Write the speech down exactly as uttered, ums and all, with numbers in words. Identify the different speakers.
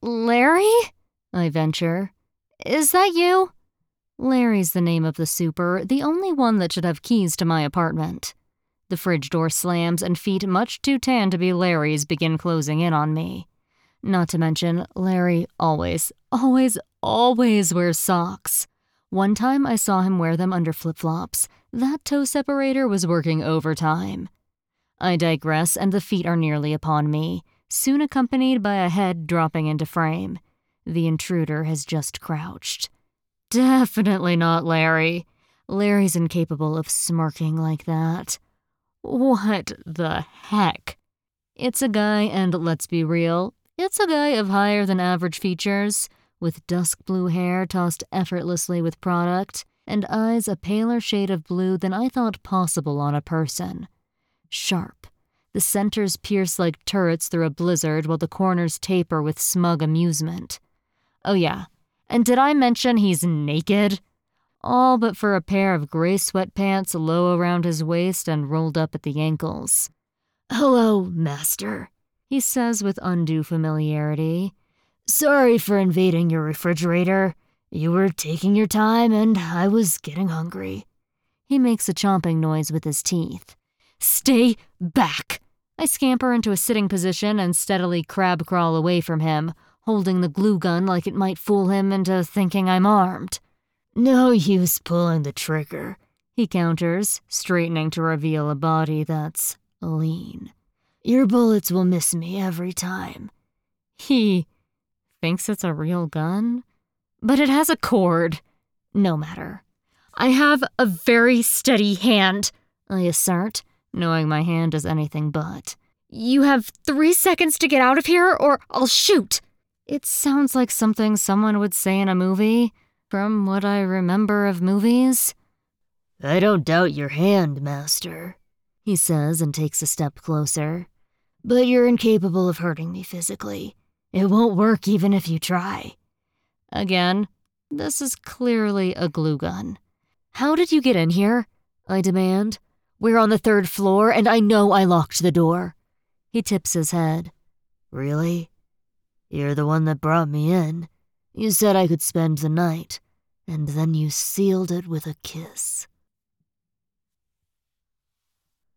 Speaker 1: Larry? I venture. Is that you? Larry's the name of the super, the only one that should have keys to my apartment. The fridge door slams and feet much too tan to be Larry's begin closing in on me. Not to mention, Larry always, always, always wears socks. One time I saw him wear them under flip-flops. That toe separator was working overtime. I digress, and the feet are nearly upon me, soon accompanied by a head dropping into frame. The intruder has just crouched. Definitely not Larry. Larry's incapable of smirking like that. What the heck? It's a guy, and let's be real, it's a guy of higher-than-average features, with dusk blue hair tossed effortlessly with product, and eyes a paler shade of blue than I thought possible on a person. Sharp. The centers pierce like turrets through a blizzard while the corners taper with smug amusement. Oh yeah, and did I mention he's naked? All but for a pair of gray sweatpants low around his waist and rolled up at the ankles. "Hello, master," he says with undue familiarity. "Sorry for invading your refrigerator. You were taking your time and I was getting hungry." He makes a chomping noise with his teeth. "Stay back!" I scamper into a sitting position and steadily crab crawl away from him, holding the glue gun like it might fool him into thinking I'm armed. "No use pulling the trigger," he counters, straightening to reveal a body that's lean. "Your bullets will miss me every time." He thinks it's a real gun? But it has a cord. No matter. "I have a very steady hand," I assert, knowing my hand is anything but. "You have three seconds to get out of here, or I'll shoot." It sounds like something someone would say in a movie, from what I remember of movies. "I don't doubt your hand, master," he says and takes a step closer. "But you're incapable of hurting me physically. It won't work even if you try." Again, this is clearly a glue gun. "How did you get in here?" I demand. "We're on the third floor, and I know I locked the door." He tips his head. "Really? You're the one that brought me in. You said I could spend the night, and then you sealed it with a kiss."